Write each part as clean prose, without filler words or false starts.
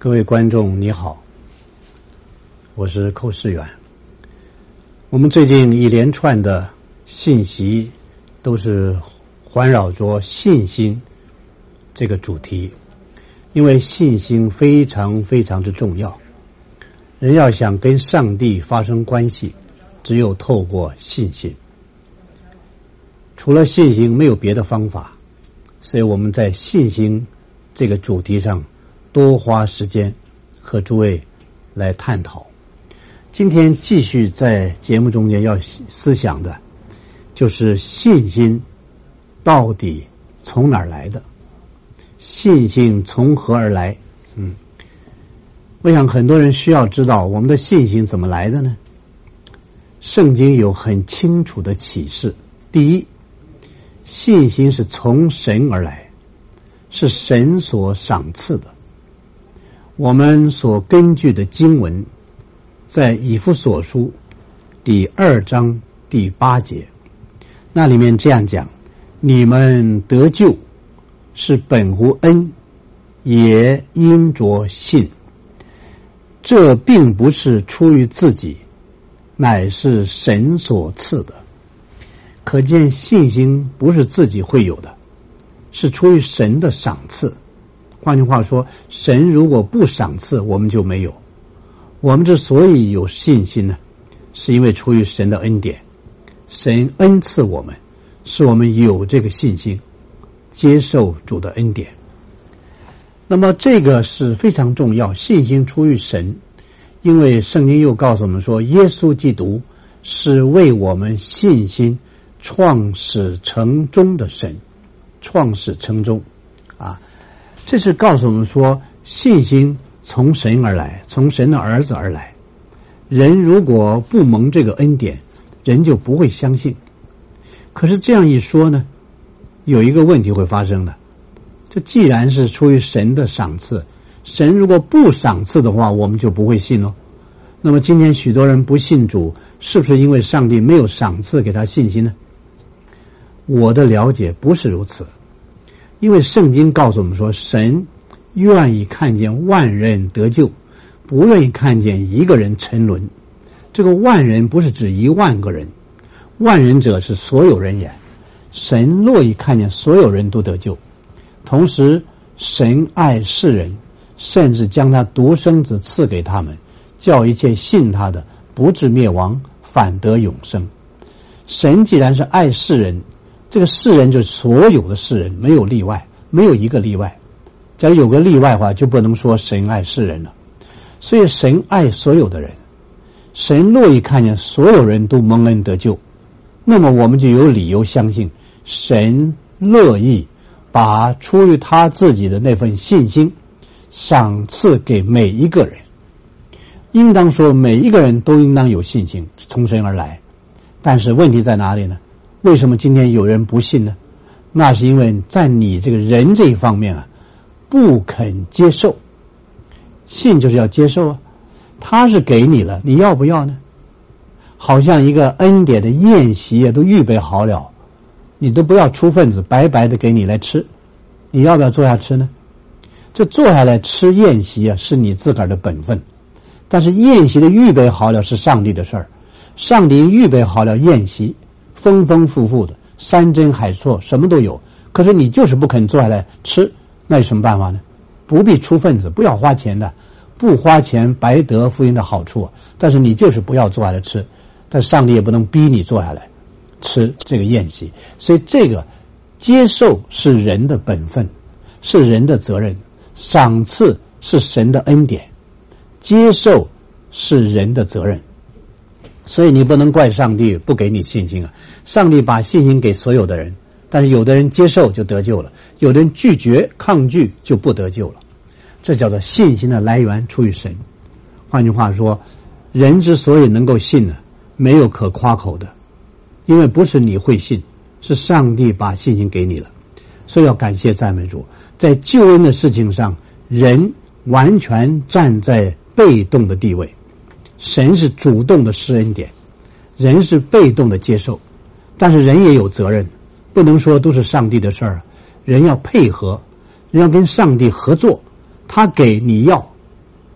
各位观众你好，我是寇世远。我们最近一连串的信息都是环绕着信心这个主题，因为信心非常非常之重要。人要想跟上帝发生关系，只有透过信心，除了信心没有别的方法。所以我们在信心这个主题上多花时间和诸位来探讨。今天继续在节目中间要思想的就是信心到底从哪儿来的，信心从何而来。我想很多人需要知道我们的信心怎么来的呢？圣经有很清楚的启示。第一，信心是从神而来，是神所赏赐的。我们所根据的经文在以弗所书第2章第8节，那里面这样讲：你们得救是本乎恩，也因着信。这并不是出于自己，乃是神所赐的。可见信心不是自己会有的，是出于神的赏赐。换句话说，神如果不赏赐，我们就没有。我们之所以有信心呢，是因为出于神的恩典，神恩赐我们，使我们有这个信心，接受主的恩典。那么这个是非常重要，信心出于神，因为圣经又告诉我们说，耶稣基督是为我们信心创始成终的神，创始成终这是告诉我们说，信心从神而来，从神的儿子而来。人如果不蒙这个恩典，人就不会相信。可是这样一说呢，有一个问题会发生的。这既然是出于神的赏赐，神如果不赏赐的话，我们就不会信了。那么今天许多人不信主，是不是因为上帝没有赏赐给他信心呢？我的了解不是如此。因为圣经告诉我们说，神愿意看见万人得救，不愿意看见一个人沉沦。这个万人不是指10000个人，万人者是所有人也。神乐意看见所有人都得救。同时神爱世人，甚至将他独生子赐给他们，叫一切信他的不至灭亡，反得永生。神既然是爱世人，这个世人就是所有的世人，没有例外，没有一个例外。假如有个例外的话，就不能说神爱世人了。所以神爱所有的人，神乐意看见所有人都蒙恩得救。那么我们就有理由相信，神乐意把出于他自己的那份信心赏赐给每一个人。应当说每一个人都应当有信心，从神而来。但是问题在哪里呢？为什么今天有人不信呢？那是因为在你这个人这一方面不肯接受。信就是要接受他是给你了，你要不要呢？好像一个恩典的宴席都预备好了，你都不要出份子，白白的给你来吃，你要不要坐下吃呢？这坐下来吃宴席是你自个儿的本分，但是宴席的预备好了是上帝的事儿。上帝预备好了宴席，丰丰富富的，山珍海错什么都有，可是你就是不肯坐下来吃，那有什么办法呢？不必出份子，不要花钱的，不花钱白得福音的好处但是你就是不要坐下来吃，但上帝也不能逼你坐下来吃这个宴席。所以这个接受是人的本分，是人的责任，赏赐是神的恩典，接受是人的责任。所以你不能怪上帝不给你信心上帝把信心给所有的人，但是有的人接受就得救了，有的人拒绝抗拒就不得救了。这叫做信心的来源出于神。换句话说，人之所以能够信没有可夸口的，因为不是你会信，是上帝把信心给你了。所以要感谢赞美主，在救恩的事情上，人完全站在被动的地位，神是主动的施恩典，人是被动的接受。但是人也有责任，不能说都是上帝的事儿，人要配合，人要跟上帝合作，他给你要，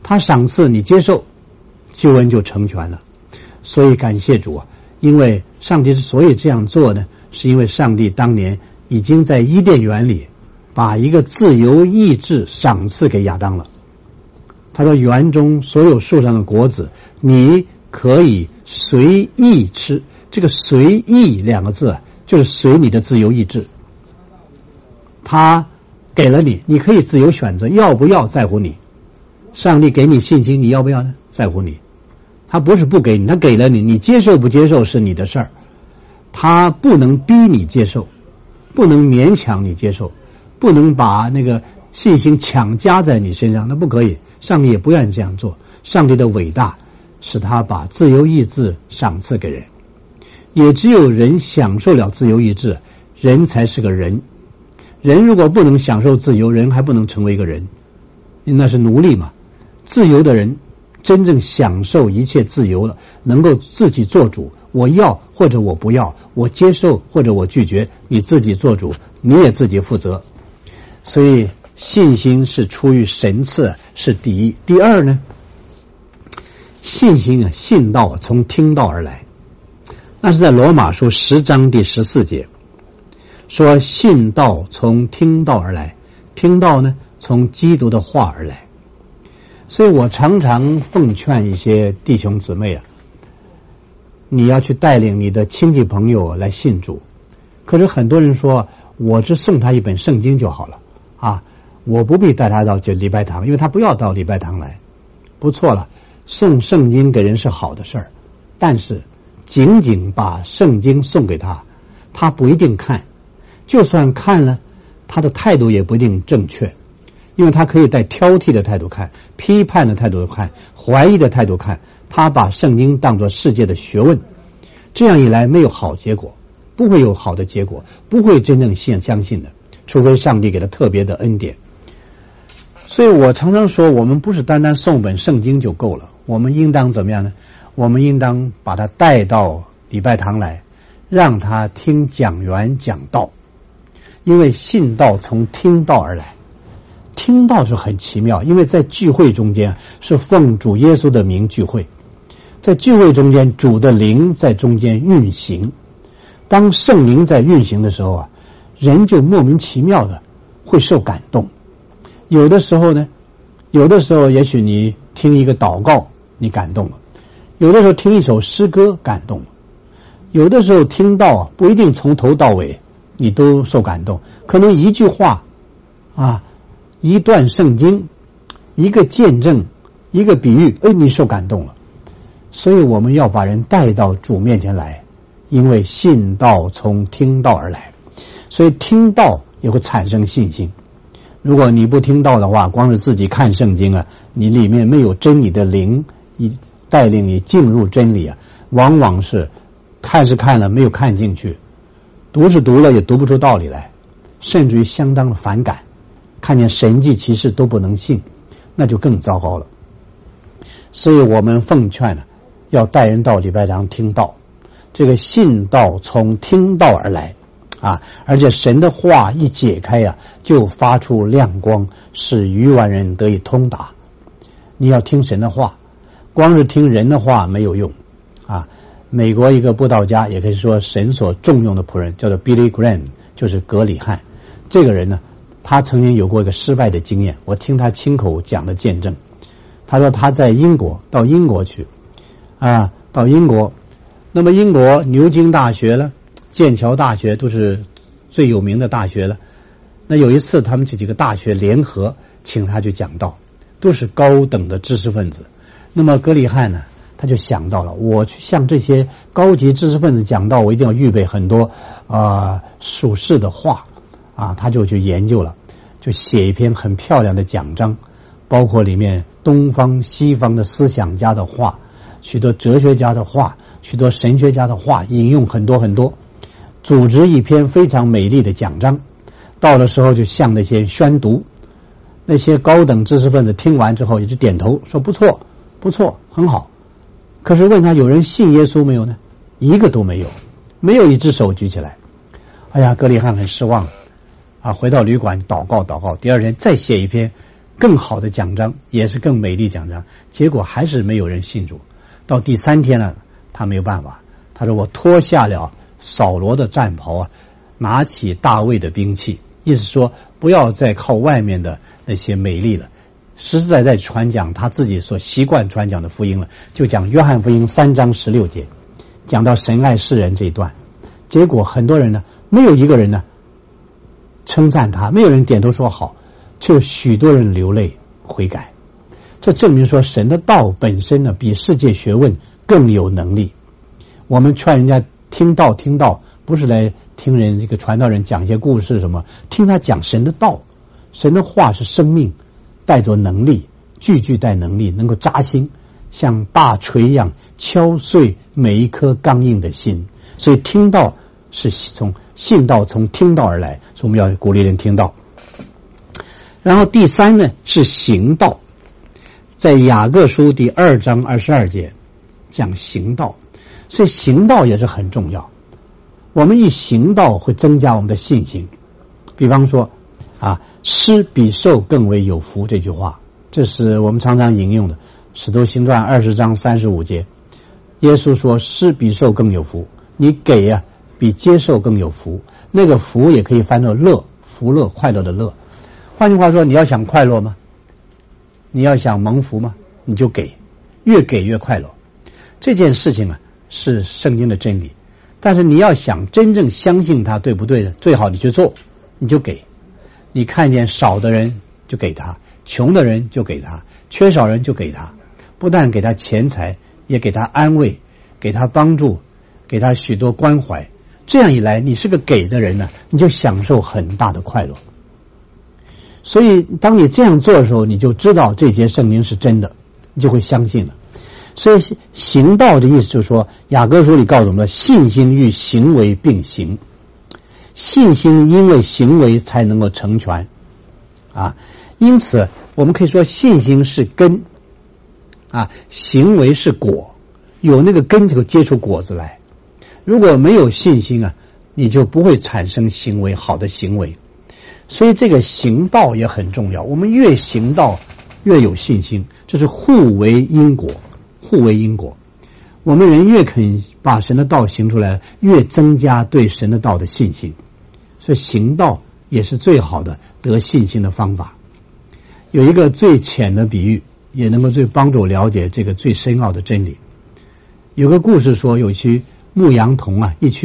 他赏赐你接受，救恩就成全了。所以感谢主啊，因为上帝之所以这样做呢，是因为上帝当年已经在伊甸园里把一个自由意志赏赐给亚当了。他说园中所有树上的果子你可以随意吃，这个随意两个字就是随你的自由意志，他给了你，你可以自由选择要不要，在乎你。上帝给你信心，你要不要呢？在乎你。他不是不给你，他给了你，你接受不接受是你的事儿，他不能逼你接受，不能勉强你接受，不能把那个信心强加在你身上，那不可以。上帝也不愿意这样做。上帝的伟大是他把自由意志赏赐给人，也只有人享受了自由意志，人才是个人。人如果不能享受自由，人还不能成为一个人，那是奴隶嘛。自由的人真正享受一切自由了，能够自己做主，我要或者我不要，我接受或者我拒绝，你自己做主，你也自己负责。所以信心是出于神赐，是第一。第二呢，信心啊，信道从听道而来。那是在罗马书10章第14节说，信道从听道而来，听道呢从基督的话而来。所以我常常奉劝一些弟兄姊妹啊，你要去带领你的亲戚朋友来信主。可是很多人说，我只送他一本圣经就好了啊，我不必带他到这礼拜堂，因为他不要到礼拜堂来。不错了，送圣经给人是好的事儿，但是仅仅把圣经送给他，他不一定看，就算看了，他的态度也不一定正确，因为他可以带挑剔的态度看，批判的态度看，怀疑的态度看，他把圣经当作世界的学问，这样一来没有好结果，不会有好的结果，不会真正相信的，除非上帝给他特别的恩典。所以我常常说，我们不是单单送本圣经就够了，我们应当怎么样呢？我们应当把他带到礼拜堂来，让他听讲员讲道，因为信道从听道而来。听道是很奇妙，因为在聚会中间是奉主耶稣的名聚会，在聚会中间主的灵在中间运行，当圣灵在运行的时候啊，人就莫名其妙的会受感动。有的时候也许你听一个祷告你感动了，有的时候听一首诗歌感动了，有的时候听到啊，不一定从头到尾你都受感动，可能一句话啊，一段圣经，一个见证，一个比喻，你受感动了。所以我们要把人带到主面前来，因为信道从听道而来，所以听道也会产生信心。如果你不听道的话，光是自己看圣经啊，你里面没有真理的灵带领你进入真理啊，往往是看是看了没有看进去，读是读了也读不出道理来，甚至于相当的反感，看见神迹奇事都不能信，那就更糟糕了。所以我们奉劝呢，要带人到礼拜堂听道，这个信道从听道而来啊，而且神的话一解开啊，就发出亮光，使愚顽人得以通达。你要听神的话，光是听人的话没有用啊。美国一个布道家，也可以说神所重用的仆人，叫做 Billy Graham， 就是格里汉。这个人呢，他曾经有过一个失败的经验，我听他亲口讲的见证。他说他在到英国去啊，到英国，那么英国牛津大学了，剑桥大学都是最有名的大学了。那有一次他们这几个大学联合请他去讲道，都是高等的知识分子。那么格里汉呢，他就想到了，我去向这些高级知识分子讲道，我一定要预备很多属世的话啊，他就去研究了，就写一篇很漂亮的讲章，包括里面东方西方的思想家的话，许多哲学家的话，许多神学家的话，引用很多很多，组织一篇非常美丽的讲章。到的时候就向那些宣读，那些高等知识分子听完之后也是点头说不错不错，很好。可是问他有人信耶稣没有呢？一个都没有，没有一只手举起来。哎呀，格里汉很失望啊，回到旅馆祷告，第二天再写一篇更好的奖章，也是更美丽奖章，结果还是没有人信主。到第3天了，他没有办法，他说我脱下了扫罗的战袍啊，拿起大卫的兵器，意思说不要再靠外面的那些美丽了，实实在在传讲他自己所习惯传讲的福音了，就讲约翰福音3章16节，讲到神爱世人这一段。结果很多人呢，没有一个人呢称赞他，没有人点头说好，却有许多人流泪悔改。这证明说神的道本身呢，比世界学问更有能力。我们劝人家听道，不是来听人这个传道人讲一些故事什么，听他讲神的道。神的话是生命，带着能力，句句带能力，能够扎心，像大锤一样敲碎每一颗刚硬的心。所以听道是从信道，从听道而来，所以我们要鼓励人听道。然后第3呢是行道，在雅各书第2章22节讲行道，所以行道也是很重要。我们一行道会增加我们的信心。比方说施比受更为有福这句话，这是我们常常引用的使徒行传20章35节，耶稣说施比受更有福，你给比接受更有福。那个福也可以翻作乐，福乐，快乐的乐。换句话说，你要想快乐吗？你要想蒙福吗？你就给，越给越快乐。这件事情是圣经的真理，但是你要想真正相信它对不对的，最好你去做，你就给。你看见少的人就给他，穷的人就给他，缺少人就给他，不但给他钱财，也给他安慰，给他帮助，给他许多关怀。这样一来，你是个给的人呢，你就享受很大的快乐。所以当你这样做的时候，你就知道这节圣经是真的，你就会相信了。所以行道的意思就是说，雅各书里告诉我们，信心与行为并行。信心因为行为才能够成全因此我们可以说信心是根行为是果，有那个根就结出果子来。如果没有信心你就不会产生行为，好的行为。所以这个行道也很重要，我们越行道越有信心，这是互为因果，互为因果。我们人越肯把神的道行出来，越增加对神的道的信心。所以行道也是最好的得信心的方法。有一个最浅的比喻，也能够最帮助了解这个最深奥的真理。有个故事说，有一群牧羊童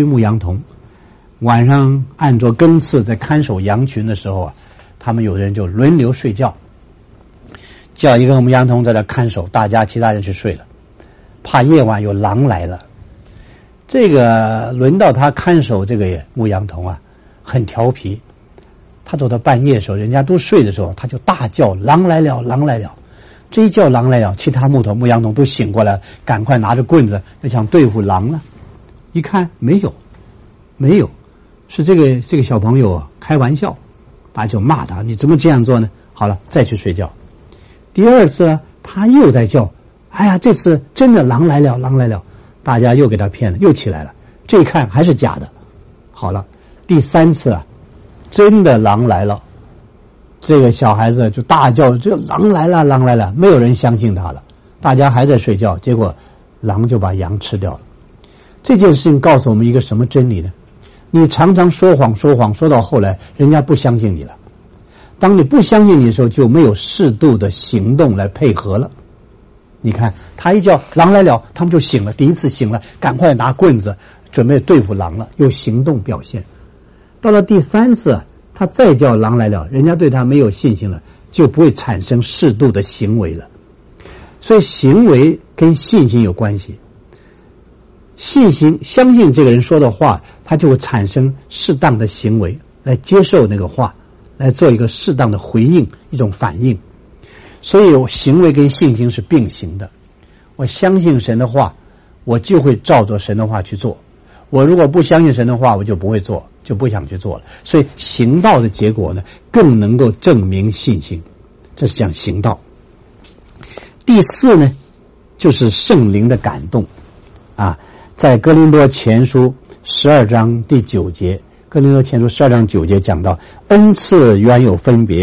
晚上按着更次在看守羊群的时候他们有的人就轮流睡觉，叫一个牧羊童在那看守，其他人去睡了，怕夜晚有狼来了。这个轮到他看守这个牧羊童很调皮，他走到半夜的时候，人家都睡的时候，他就大叫狼来了，狼来了。这一叫狼来了，其他牧羊童都醒过来，赶快拿着棍子要想对付狼了。一看没有，是这个小朋友开玩笑，大家就骂他，你怎么这样做呢？好了，再去睡觉。第二次他又在叫，这次真的狼来了，狼来了。大家又给他骗了，又起来了。这一看还是假的。好了，第3次真的狼来了。这个小孩子就大叫，这狼来了，狼来了。没有人相信他了，大家还在睡觉，结果狼就把羊吃掉了。这件事情告诉我们一个什么真理呢？你常常说谎，说到后来人家不相信你了。当你不相信你的时候，就没有适度的行动来配合了。你看他一叫狼来了，他们就醒了，第一次醒了，赶快拿棍子准备对付狼了，有行动表现。到了第3次他再叫狼来了，人家对他没有信心了，就不会产生适度的行为了。所以行为跟信心有关系。信心相信这个人说的话，他就会产生适当的行为来接受那个话，来做一个适当的回应，一种反应。所以行为跟信心是并行的。我相信神的话，我就会照着神的话去做。我如果不相信神的话，我就不会做，就不想去做了。所以行道的结果呢，更能够证明信心。这是讲行道。第4呢，就是圣灵的感动在哥林多前书12章第9节，哥林多前书12章9节讲到，恩赐原有分别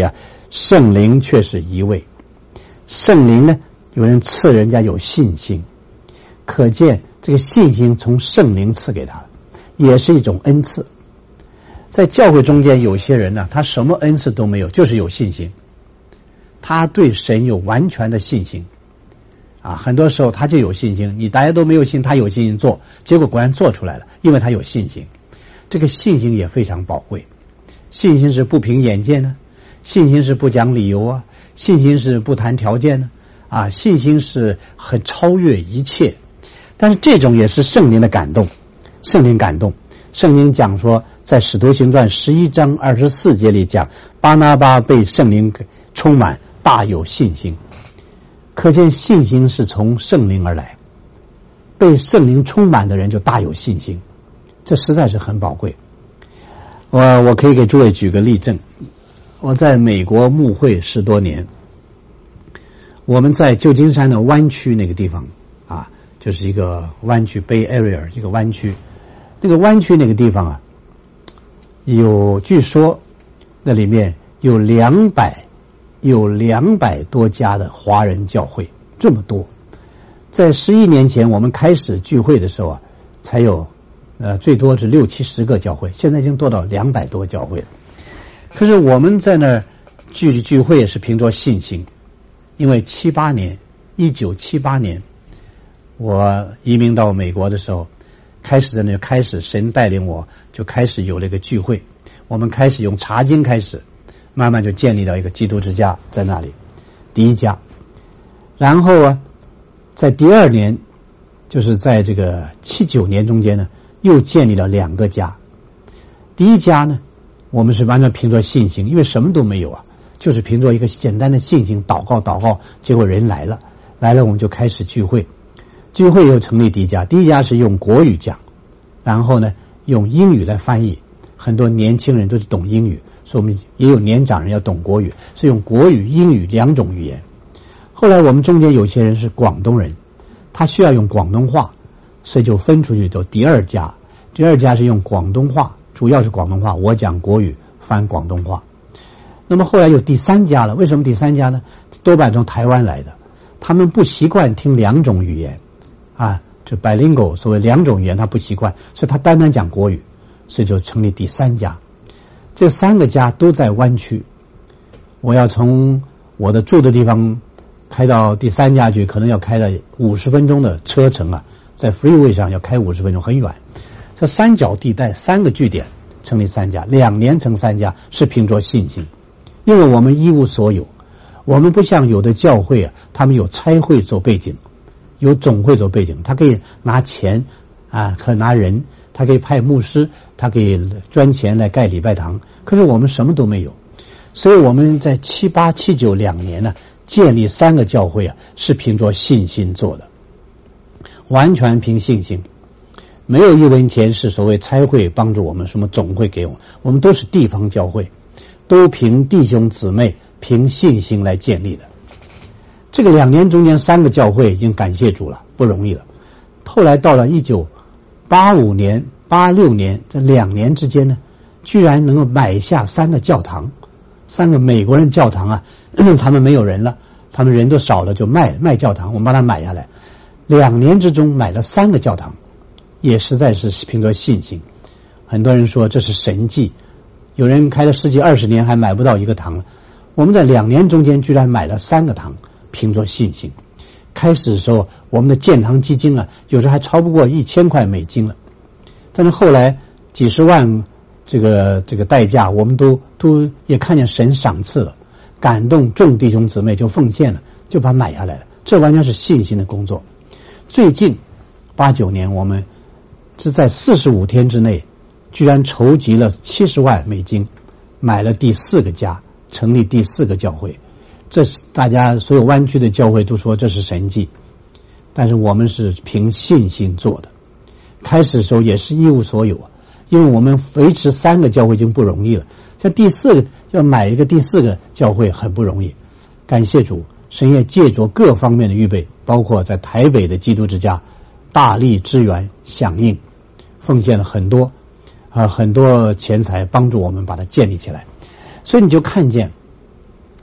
圣灵却是一位。圣灵呢，有人赐人家有信心，可见这个信心从圣灵赐给他，也是一种恩赐。在教会中间有些人呢，他什么恩赐都没有，就是有信心，他对神有完全的信心啊，很多时候他就有信心，大家都没有信，他有信心做，结果果然做出来了，因为他有信心。这个信心也非常宝贵，信心是不凭眼见的，信心是不讲理由啊，信心是不谈条件的啊，信心是很超越一切。但是这种也是圣灵的感动，圣灵感动。圣经讲说，在使徒行传11章24节里讲，巴拿巴被圣灵充满，大有信心。可见信心是从圣灵而来，被圣灵充满的人就大有信心，这实在是很宝贵。我可以给诸位举个例证，我在美国牧会10多年，我们在旧金山的湾区那个地方啊，就是一个湾区 Bay Area 一个湾区，那个湾区那个地方啊，据说那里面有200多家的华人教会，这么多。在11年前我们开始聚会的时候啊，才有最多是60-70个教会，现在已经多到200多教会了。可是我们在那儿聚会也是凭着信心，因为1978年我移民到美国的时候，开始神带领我就开始有了一个聚会，我们开始用查经开始，慢慢就建立了一个基督之家在那里，第一家。然后啊，在第2年，就是在这个79年中间呢，又建立了2个家。第一家呢，我们是完全凭着信心，因为什么都没有啊，就是凭着一个简单的信心祷告，结果人来了我们就开始聚会又成立第一家。第一家是用国语讲，然后呢用英语来翻译，很多年轻人都是懂英语，所以我们也有年长人要懂国语，是用国语英语2种语言。后来我们中间有些人是广东人，他需要用广东话，所以就分出去走第2家。第2家是用广东话，主要是广东话，我讲国语翻广东话。那么后来有第3家了，为什么第3家呢？多半从台湾来的，他们不习惯听2种语言啊，这 bilingual 所谓2种语言他不习惯，所以他单单讲国语，所以就成立第3家。这3个家都在湾区，我要从我的住的地方开到第3家去，可能要开到50分钟的车程啊，在 freeway 上要开50分钟，很远。这三角地带3个据点成立3家，2年成3家，是凭着信心，因为我们一无所有，我们不像有的教会啊，他们有差会做背景，有总会做背景，他可以拿钱啊，可以拿人，他可以派牧师，他可以捐钱来盖礼拜堂。可是我们什么都没有，所以我们在78、79 2年呢，建立3个教会啊，是凭着信心做的，完全凭信心，没有1文钱是所谓差会帮助我们，什么总会给我们都是地方教会，都凭弟兄姊妹凭信心来建立的。这个2年中间3个教会已经感谢主了，不容易了。后来到了1985年、86年这2年之间呢，居然能够买下3个教堂，3个美国人教堂啊，他们没有人了，他们人都少了，就卖教堂，我们把它买下来。2年之中买了3个教堂，也实在是凭着信心。很多人说这是神迹，有人开了10几20年还买不到1个堂了，我们在2年中间居然买了3个堂，凭着信心。开始的时候我们的建堂基金啊，有时候还超不过1000块美金了，但是后来几十万这个代价，我们都也看见神赏赐了，感动众弟兄姊妹就奉献了，就把它买下来了。这完全是信心的工作。最近89年我们是在45天之内居然筹集了70万美金，买了第4个家，成立第4个教会。这是大家所有湾区的教会都说这是神迹，但是我们是凭信心做的。开始的时候也是一无所有啊，因为我们维持3个教会已经不容易了，像第4个要买一个第4个教会很不容易。感谢主，神也借着各方面的预备，包括在台北的基督之家大力支援响应，奉献了很多钱财帮助我们把它建立起来。所以你就看见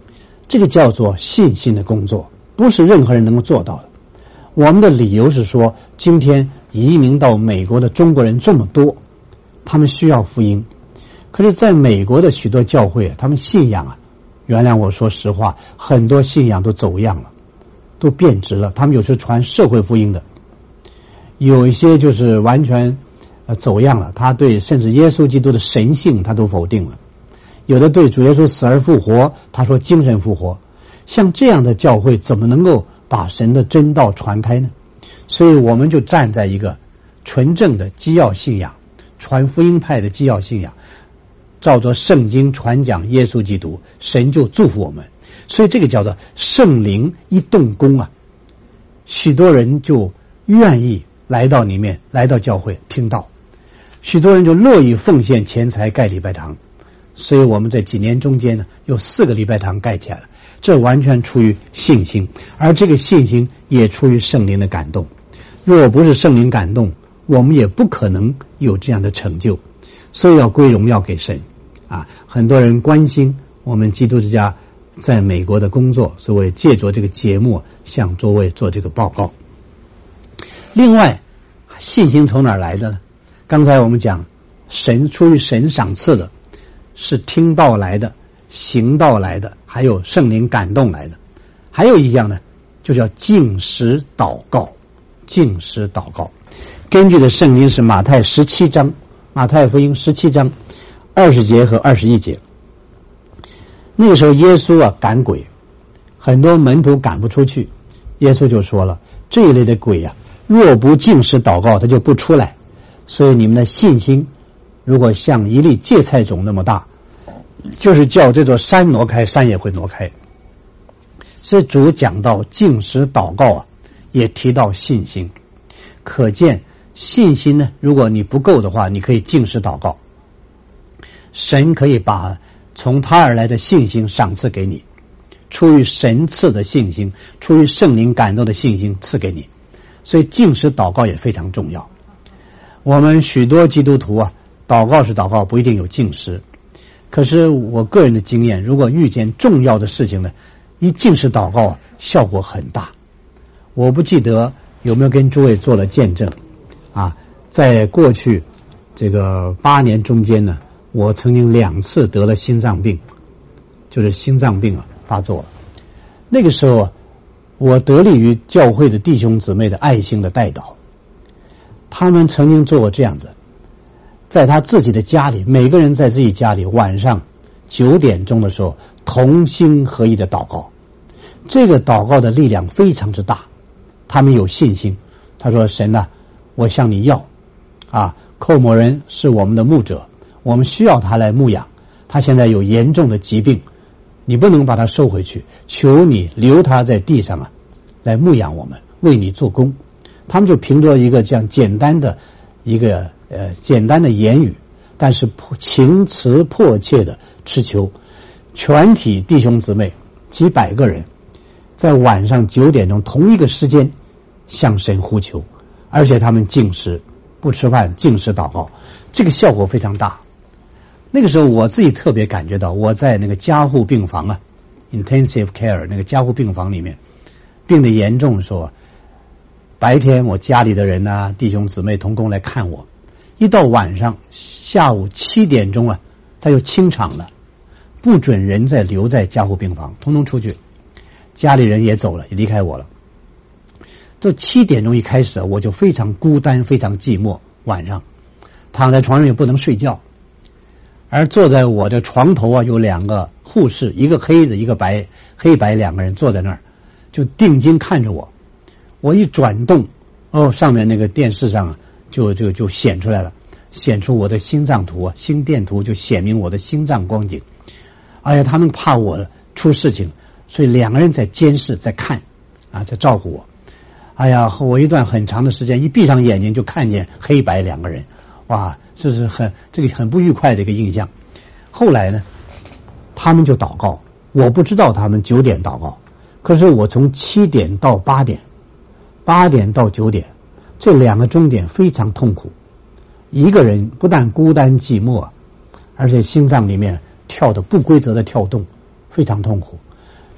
这个叫做信心的工作，不是任何人能够做到的。我们的理由是说，今天移民到美国的中国人这么多，他们需要福音。可是在美国的许多教会，他们信仰原谅我说实话，很多信仰都走样了，都变质了。他们有时传社会福音的，有一些就是完全走样了，他对甚至耶稣基督的神性他都否定了。有的对主耶稣死而复活，他说精神复活。像这样的教会怎么能够把神的真道传开呢？所以我们就站在一个纯正的基要信仰，传福音派的基要信仰，照着圣经传讲耶稣基督，神就祝福我们。所以这个叫做圣灵一动工许多人就愿意来到里面，来到教会听道，许多人就乐意奉献钱财盖礼拜堂。所以我们在几年中间呢，有4个礼拜堂盖起来了，这完全出于信心，而这个信心也出于圣灵的感动。若不是圣灵感动，我们也不可能有这样的成就。所以要归荣耀给神很多人关心我们基督之家在美国的工作，所以我也借着这个节目向诸位做这个报告。另外，信心从哪儿来的呢？刚才我们讲神出于神赏赐的，是听道来的，行道来的，还有圣灵感动来的。还有一样呢，就叫禁食祷告。禁食祷告根据的圣经是马太17章，马太福音17章20节和21节。那个时候耶稣赶鬼，很多门徒赶不出去，耶稣就说了，这一类的鬼若不禁食祷告，他就不出来。所以你们的信心如果像一粒芥菜种那么大，就是叫这座山挪开，山也会挪开。所以主讲到禁食祷告也提到信心，可见信心呢，如果你不够的话，你可以禁食祷告，神可以把从他而来的信心赏赐给你，出于神赐的信心，出于圣灵感动的信心赐给你。所以禁食祷告也非常重要。我们许多基督徒祷告是祷告，不一定有禁食。可是我个人的经验，如果遇见重要的事情呢，一禁食祷告效果很大。我不记得有没有跟诸位做了见证在过去这个8年中间呢，我曾经2次得了心脏病，就是心脏病发作了。那个时候我得力于教会的弟兄姊妹的爱心的代祷，他们曾经做过这样子，在他自己的家里，每个人在自己家里晚上9点钟的时候同心合意的祷告。这个祷告的力量非常之大，他们有信心。他说，神我向你要寇某人是我们的牧者，我们需要他来牧养，他现在有严重的疾病，你不能把他收回去，求你留他在地上来牧养我们，为你做工。他们就凭着一个这样简单的言语，但是情辞迫切的持求，全体弟兄姊妹几百个人在晚上9点钟同一个时间向神呼求，而且他们禁食不吃饭，禁食祷告，这个效果非常大。那个时候我自己特别感觉到，我在那个加护病房intensive care 那个加护病房里面，病得严重的时候白天我家里的人弟兄姊妹同工来看我，一到晚上下午7点钟他又清场了，不准人再留在加护病房，统统出去，家里人也走了，也离开我了。这7点钟一开始我就非常孤单，非常寂寞，晚上躺在床上也不能睡觉，而坐在我的床头有2个护士，一个黑的一个白，黑白2个人坐在那儿，就定睛看着我。我一转动上面那个电视上就显出来了，显出我的心脏图心电图，就显明我的心脏光景。他们怕我出事情，所以2个人在监视，在看在照顾我。我一段很长的时间一闭上眼睛就看见黑白2个人，这是很不愉快的一个印象。后来呢，他们就祷告，我不知道他们9点祷告，可是我从7点到8点，8点到9点，这2个钟点非常痛苦。一个人不但孤单寂寞，而且心脏里面跳的不规则的跳动，非常痛苦。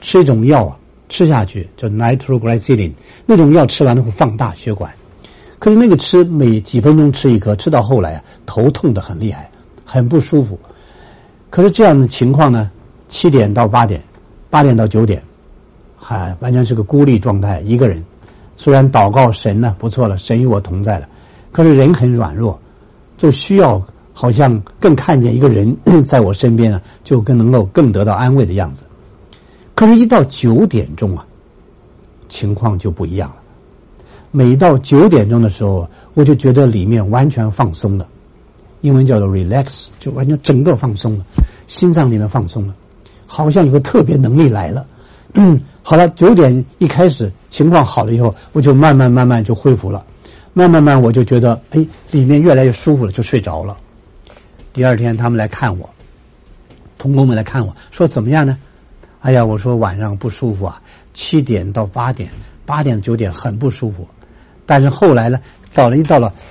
吃一种药啊，吃下去叫 nitroglycerin， 那种药吃完了会放大血管。可是那个吃每几分钟吃一颗，吃到后来啊，头痛得很厉害，很不舒服。可是这样的情况呢，7点到8点，8点到9点，还完全是个孤立状态，一个人。虽然祷告神呢不错了，神与我同在了，可是人很软弱，就需要好像更看见一个人在我身边啊，就能够更得到安慰的样子。可是一到9点钟啊，情况就不一样了。每到9点钟的时候，我就觉得里面完全放松了，英文叫做 relax， 就完全整个放松了，心脏里面放松了，好像有个特别能力来了。好了，9点一开始情况好了以后，我就慢慢就恢复了，慢慢我就觉得里面越来越舒服了，就睡着了。第二天他们来看我，同工们来看我说怎么样呢？哎呀，我说晚上不舒服啊，7点到8点，8点9点很不舒服，但是后来呢，到了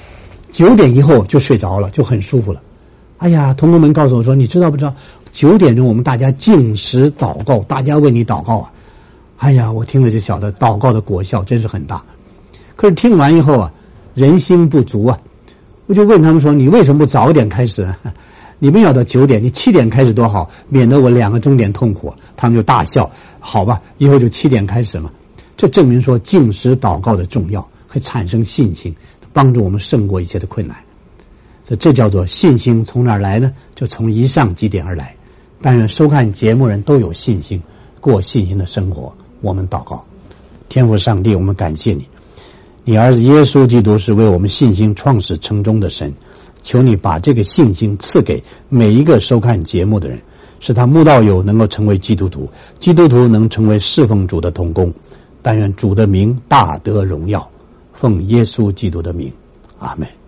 9点以后就睡着了，就很舒服了。哎呀，同工们告诉我说，你知道不知道9点钟我们大家禁食祷告，大家为你祷告啊。哎呀，我听了就晓得祷告的果效真是很大。可是听完以后啊，人心不足啊，我就问他们说，你为什么不早点开始？你们要到9点，你7点开始多好，免得我2个钟点痛苦。他们就大笑，好吧，以后就7点开始嘛。这证明说禁食祷告的重要，会产生信心，帮助我们胜过一切的困难。这叫做信心。从哪儿来呢？就从以上几点而来。但愿收看节目人都有信心，过信心的生活。我们祷告，天父上帝，我们感谢你，你儿子耶稣基督是为我们信心创始成终的神，求你把这个信心赐给每一个收看节目的人，使他慕道友能够成为基督徒，基督徒能成为侍奉主的同工。但愿主的名大得荣耀，奉耶稣基督的名，阿们。